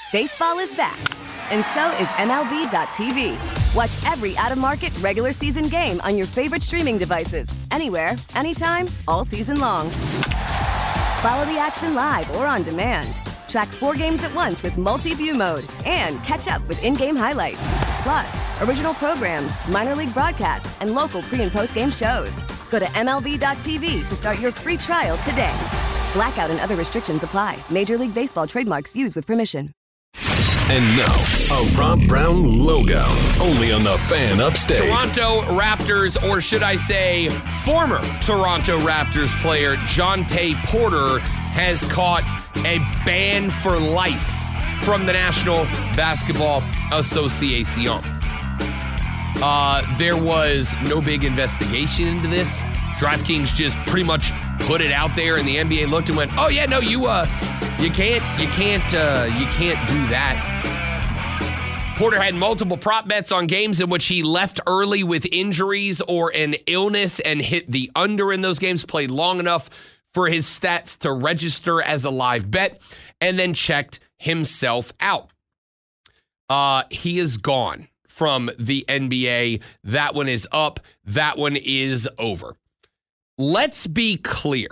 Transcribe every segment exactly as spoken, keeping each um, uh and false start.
Baseball is back, and so is M L B dot T V. Watch every out-of-market regular season game on your favorite streaming devices, anywhere, anytime, all season long. Follow the action live or on demand. Track four games at once with multi-view mode and catch up with in-game highlights. Plus, original programs, minor league broadcasts, and local pre- and post-game shows. Go to M L B dot T V to start your free trial today. Blackout and other restrictions apply. Major League Baseball trademarks used with permission. And now, a Rob Brown logo, only on the Fan Upstage. Toronto Raptors, or should I say former Toronto Raptors player Jontay Porter has caught a ban for life from the National Basketball Association. Uh, there was no big investigation into this. DraftKings just pretty much put it out there, and the N B A looked and went, "Oh yeah, no, you uh, you can't, you can't, uh, you can't do that." Porter had multiple prop bets on games in which he left early with injuries or an illness and hit the under in those games, played long enough for his stats to register as a live bet, and then checked himself out. Uh, he is gone from the N B A. That one is up. That one is over. Let's be clear.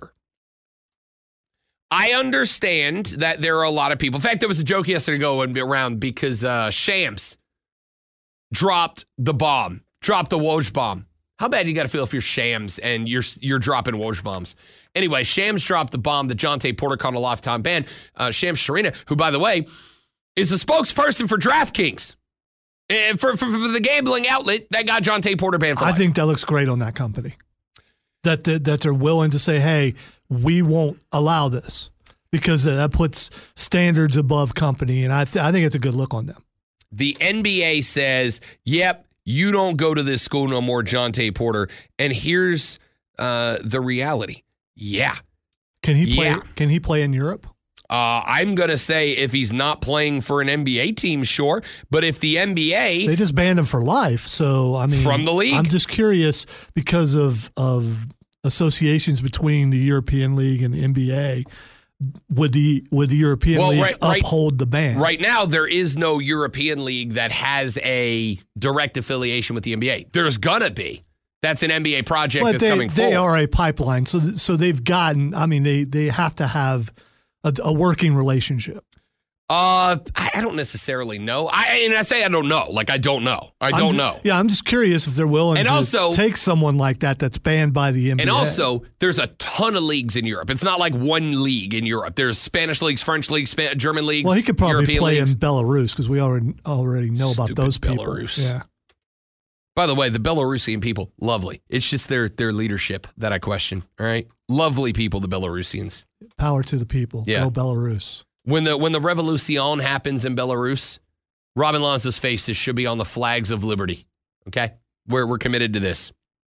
I understand that there are a lot of people. In fact, there was a joke yesterday going around because uh, Shams dropped the bomb, dropped the Woj bomb. How bad you got to feel if you're Shams and you're you're dropping Woj bombs? Anyway, Shams dropped the bomb that Jontay Porter caught a lifetime ban. Uh, Shams Charania, who, by the way, is the spokesperson for DraftKings, uh, for, for, for the gambling outlet that got Jontay Porter banned for life. I think that looks great on that company. That, that that they're willing to say, hey, we won't allow this, because that puts standards above company, and I th- I think it's a good look on them. The N B A says, yep, you don't go to this school no more, Jontay Porter. And here's uh, the reality. Yeah. Can he play? Yeah. Can he play in Europe? Uh, I'm going to say if he's not playing for an N B A team, sure. But if the N B A... They just banned him for life. So, I mean... From the league? I'm just curious because of of associations between the European League and the N B A. Would the, would the European well, League right, right, uphold the ban? Right now, there is no European League that has a direct affiliation with the N B A. There's going to be. That's an N B A project but that's they, coming forward. They are a pipeline. So, so they've gotten... I mean, they, they have to have... A, a working relationship. Uh, I don't necessarily know. I and I say I don't know. Like I don't know. I don't just, know. Yeah, I'm just curious if they're willing and to also, take someone like that that's banned by the N B A. And also, there's a ton of leagues in Europe. It's not like one league in Europe. There's Spanish leagues, French leagues, Sp- German leagues. Well, he could probably European play leagues. in Belarus because we already already know Stupid about those people. Belarus. Yeah. By the way, the Belarusian people, lovely. It's just their their leadership that I question. All right, lovely people, the Belarusians. Power to the people. Yeah. Go Belarus. When the when the revolution happens in Belarus, Robin Lanza's faces should be on the flags of liberty. Okay, we're we're committed to this.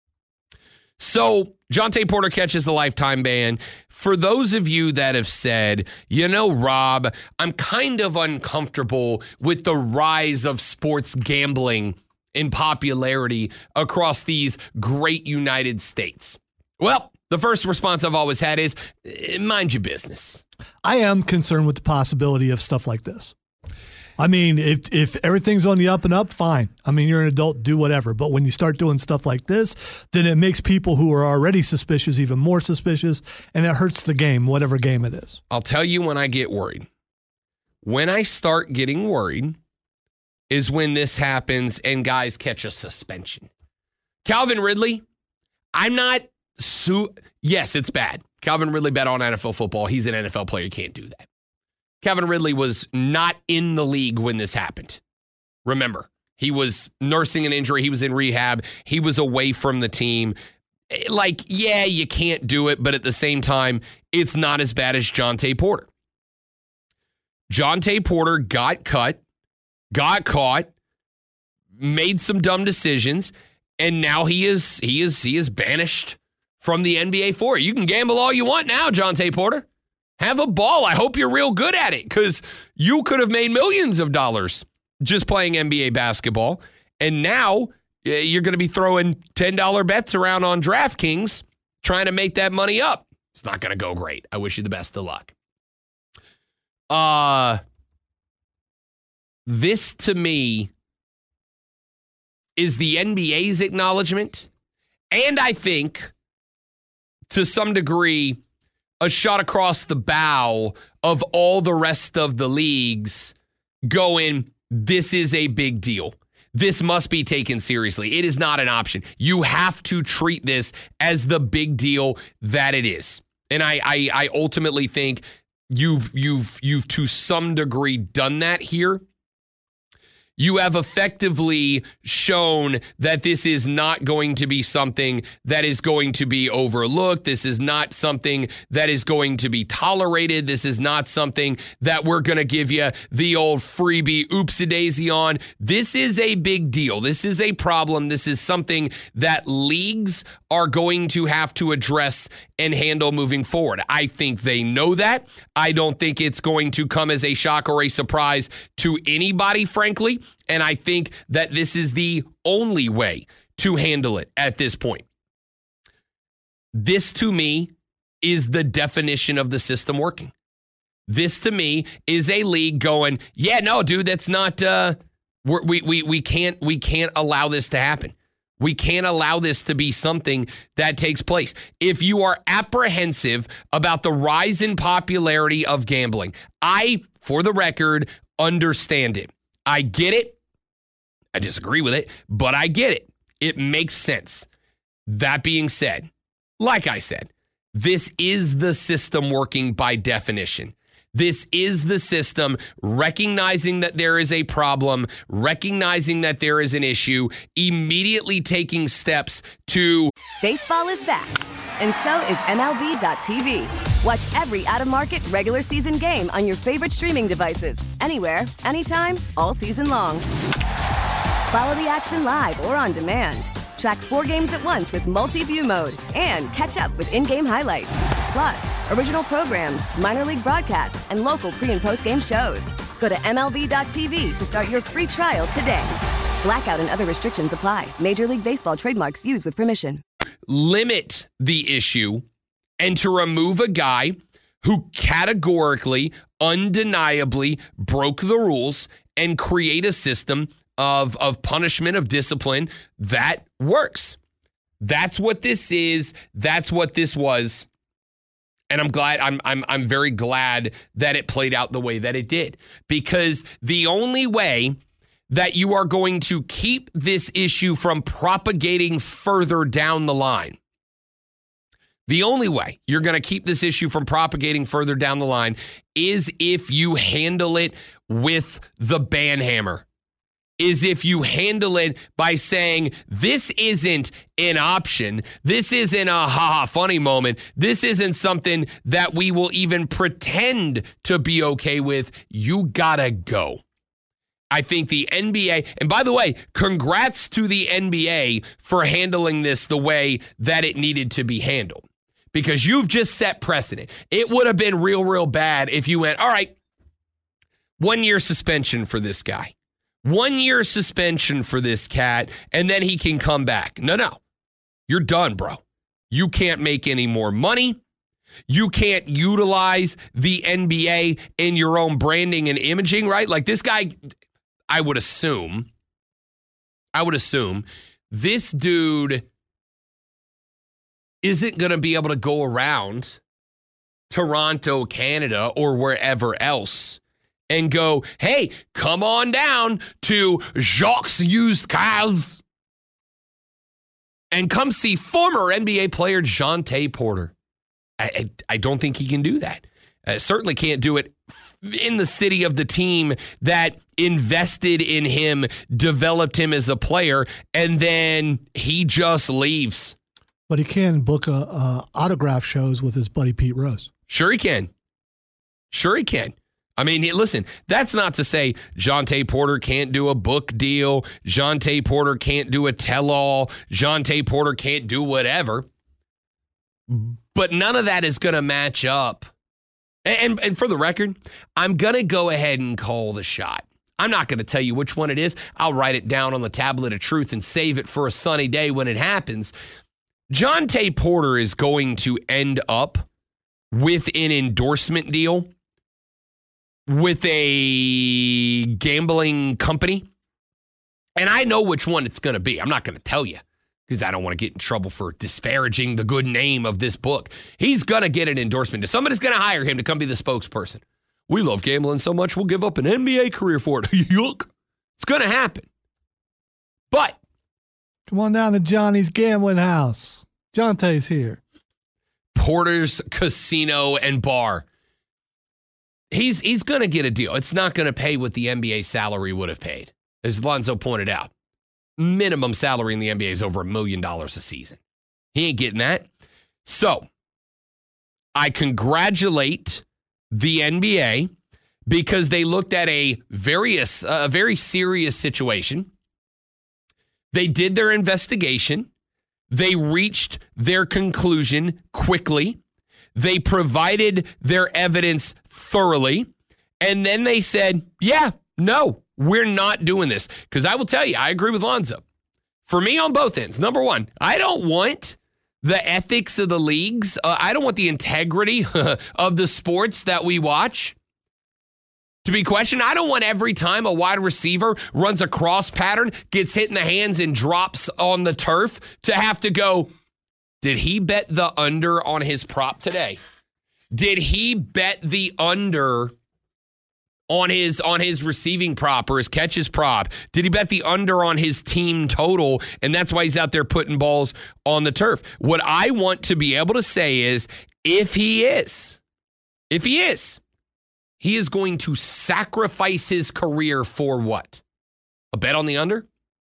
So Jontay Porter catches the lifetime ban. For those of you that have said, you know, Rob, I'm kind of uncomfortable with the rise of sports gambling in popularity across these great United States. Well, the first response I've always had is, mind your business. I am concerned with the possibility of stuff like this. I mean, if if everything's on the up and up, fine. I mean, you're an adult, do whatever. But when you start doing stuff like this, then it makes people who are already suspicious even more suspicious, and it hurts the game, whatever game it is. I'll tell you when I get worried. When I start getting worried is when this happens and guys catch a suspension. Calvin Ridley, I'm not su- yes, it's bad. Calvin Ridley bet on N F L football. He's an N F L player. You can't do that. Calvin Ridley was not in the league when this happened. Remember, he was nursing an injury. He was in rehab. He was away from the team. Like, yeah, you can't do it, but at the same time, it's not as bad as Jontay Porter. Jontay Porter got cut, got caught, made some dumb decisions, and now he is he is he is banished from the N B A for it. You can gamble all you want now, Jontay Porter. Have a ball. I hope you're real good at it, because you could have made millions of dollars just playing N B A basketball. And now you're going to be throwing ten dollar bets around on DraftKings trying to make that money up. It's not going to go great. I wish you the best of luck. Uh, this to me is the N B A's acknowledgement, and I think to some degree a shot across the bow of all the rest of the leagues going, this is a big deal. This must be taken seriously. It is not an option. You have to treat this as the big deal that it is. And I I, I ultimately think you've you've you've to some degree done that here. You have effectively shown that this is not going to be something that is going to be overlooked. This is not something that is going to be tolerated. This is not something that we're going to give you the old freebie oopsie-daisy on. This is a big deal. This is a problem. This is something that leagues are going to have to address and handle moving forward. I think they know that. I don't think it's going to come as a shock or a surprise to anybody, frankly. And I think that this is the only way to handle it at this point. This, to me, is the definition of the system working. This, to me, is a league going, yeah, no, dude, that's not, uh, we're, we we we can't we can't allow this to happen. We can't allow this to be something that takes place. If you are apprehensive about the rise in popularity of gambling, I, for the record, understand it. I get it. I disagree with it, but I get it. It makes sense. That being said, like I said, this is the system working by definition. This is the system recognizing that there is a problem, recognizing that there is an issue, immediately taking steps to... Baseball is back, and so is M L B dot T V. Watch every out-of-market regular season game on your favorite streaming devices, anywhere, anytime, all season long. Follow the action live or on demand. Track four games at once with multi-view mode and catch up with in-game highlights. Plus, original programs, minor league broadcasts, and local pre- and post-game shows. Go to M L B dot T V to start your free trial today. Blackout and other restrictions apply. Major League Baseball trademarks used with permission. Limit the issue and to remove a guy who categorically, undeniably broke the rules and create a system of, of punishment, of discipline that works. That's what this is. That's what this was. And I'm glad, I'm I'm I'm very glad that it played out the way that it did. Because the only way that you are going to keep this issue from propagating further down the line, the only way you're going to keep this issue from propagating further down the line is if you handle it with the ban hammer. Is if you handle it by saying, this isn't an option. This isn't a ha-ha funny moment. This isn't something that we will even pretend to be okay with. You gotta go. I think the N B A, and by the way, congrats to the N B A for handling this the way that it needed to be handled. Because you've just set precedent. It would have been real, real bad if you went, all right, one year suspension for this guy. One year suspension for this cat, and then he can come back. No, no. You're done, bro. You can't make any more money. You can't utilize the N B A in your own branding and imaging, right? Like this guy, I would assume, I would assume this dude isn't going to be able to go around Toronto, Canada, or wherever else and go, hey, come on down to Jacques Used Cars and come see former N B A player Jontay Porter. I, I, I don't think he can do that. Uh, certainly can't do it in the city of the team that invested in him, developed him as a player, and then he just leaves. But he can book a, a autograph shows with his buddy Pete Rose. Sure he can. Sure he can. I mean, listen, that's not to say Jontay Porter can't do a book deal. Jontay Porter can't do a tell-all. Jontay Porter can't do whatever. But none of that is going to match up. And, and, and for the record, I'm going to go ahead and call the shot. I'm not going to tell you which one it is. I'll write it down on the tablet of truth and save it for a sunny day when it happens. Jontay Porter is going to end up with an endorsement deal with a gambling company. And I know which one it's going to be. I'm not going to tell you because I don't want to get in trouble for disparaging the good name of this book. He's going to get an endorsement. Somebody's going to hire him to come be the spokesperson. We love gambling so much, we'll give up an N B A career for it. Yuck. It's going to happen. But come on down to Johnny's Gambling House. Jonte's here. Porter's Casino and Bar. He's he's going to get a deal. It's not going to pay what the N B A salary would have paid, as Lonzo pointed out. Minimum salary in the N B A is over a million dollars a season. He ain't getting that. So I congratulate the N B A because they looked at a various, a very serious situation. They did their investigation. They reached their conclusion quickly. They provided their evidence thoroughly. And then they said, yeah, no, we're not doing this. Because I will tell you, I agree with Lonzo. For me on both ends, number one, I don't want the ethics of the leagues. Uh, I don't want the integrity of the sports that we watch to be questioned. I don't want every time a wide receiver runs a cross pattern, gets hit in the hands and drops on the turf to have to go, did he bet the under on his prop today? Did he bet the under on his on his receiving prop or his catches prop? Did he bet the under on his team total? And that's why he's out there putting balls on the turf. What I want to be able to say is, if he is, if he is, he is going to sacrifice his career for what? A bet on the under?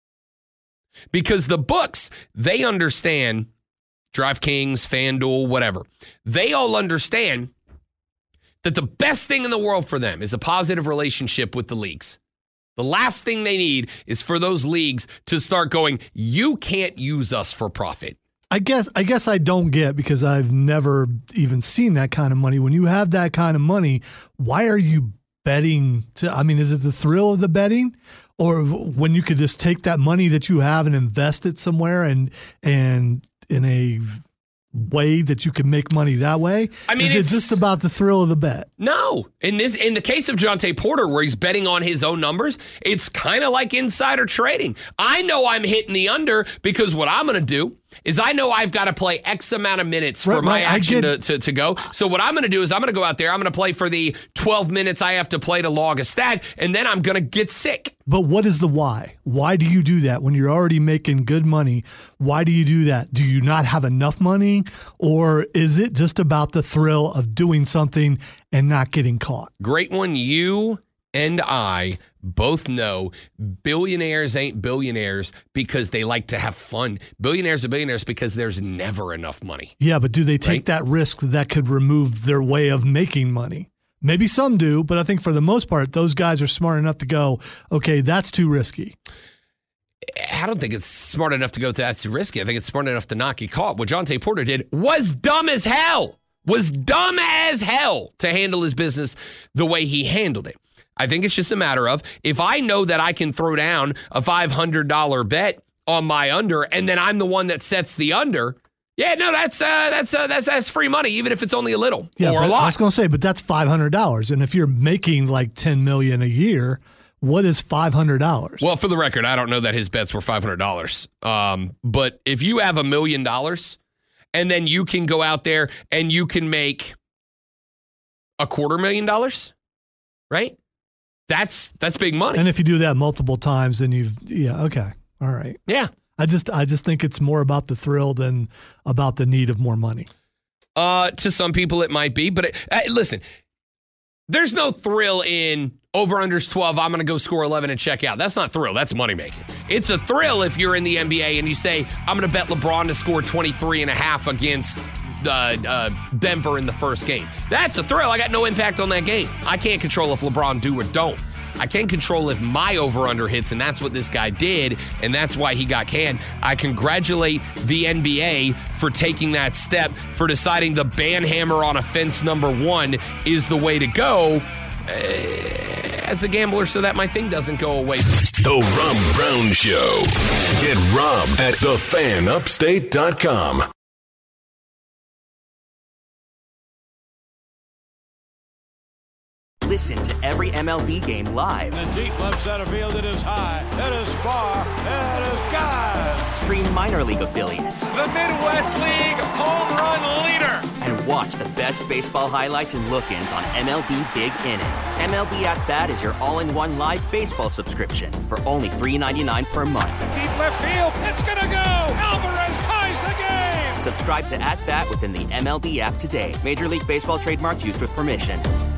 Because the books, they understand, DraftKings, FanDuel, whatever, they all understand that the best thing in the world for them is a positive relationship with the leagues. The last thing they need is for those leagues to start going, you can't use us for profit. I guess I guess I don't get, because I've never even seen that kind of money. When you have that kind of money, why are you betting? To, I mean, is it the thrill of the betting? Or when you could just take that money that you have and invest it somewhere and and in a way that you can make money that way? I mean, is it just about the thrill of the bet? No. In this, in the case of Jontay Porter, where he's betting on his own numbers, it's kind of like insider trading. I know I'm hitting the under because what I'm going to do is I know I've got to play X amount of minutes for right, my right, action get, to, to, to go. So what I'm going to do is I'm going to go out there, I'm going to play for the twelve minutes I have to play to log a stat, and then I'm going to get sick. But what is the why? Why do you do that when you're already making good money? Why do you do that? Do you not have enough money? Or is it just about the thrill of doing something and not getting caught? Great one. You and I both know billionaires ain't billionaires because they like to have fun. Billionaires are billionaires because there's never enough money. Yeah, but do they take right? that risk that could remove their way of making money? Maybe some do, but I think for the most part, those guys are smart enough to go, okay, that's too risky. I don't think it's smart enough to go, that's too risky. I think it's smart enough to not get caught. What Jontay Porter did was dumb as hell. Was dumb as hell to handle his business the way he handled it. I think it's just a matter of, if I know that I can throw down a five hundred dollars bet on my under, and then I'm the one that sets the under, yeah, no, that's uh, that's uh, that's that's free money, even if it's only a little yeah, or a lot. I was going to say, but that's five hundred dollars, and if you're making like ten million dollars a year, what is five hundred dollars? Well, for the record, I don't know that his bets were five hundred dollars. Um, but if you have a million dollars, and then you can go out there and you can make a quarter million dollars, right? That's that's big money. And if you do that multiple times, then you've yeah, okay, all right, yeah. I just I just think it's more about the thrill than about the need of more money. Uh, to some people it might be, but it, uh, listen, there's no thrill in over-unders twelve, I'm going to go score eleven and check out. That's not thrill. That's money-making. It's a thrill if you're in the N B A and you say, I'm going to bet LeBron to score twenty-three and a half against uh, uh, Denver in the first game. That's a thrill. I got no impact on that game. I can't control if LeBron do or don't. I can control if my over-under hits, and that's what this guy did, and that's why he got canned. I congratulate the N B A for taking that step, for deciding the ban hammer on offense number one is the way to go. As a gambler, so that my thing doesn't go away. The Rob Brown Show. Get robbed at the fan upstate dot com. listen to every M L B game live. In the deep left center field, it is high, it is far, it is gone. Stream minor league affiliates. The Midwest League home run leader. And watch the best baseball highlights and look-ins on M L B Big Inning. M L B At Bat is your all-in-one live baseball subscription for only three dollars and ninety-nine cents per month. Deep left field, it's gonna go! Alvarez ties the game! Subscribe to At Bat within the M L B app today. Major League Baseball trademarks used with permission.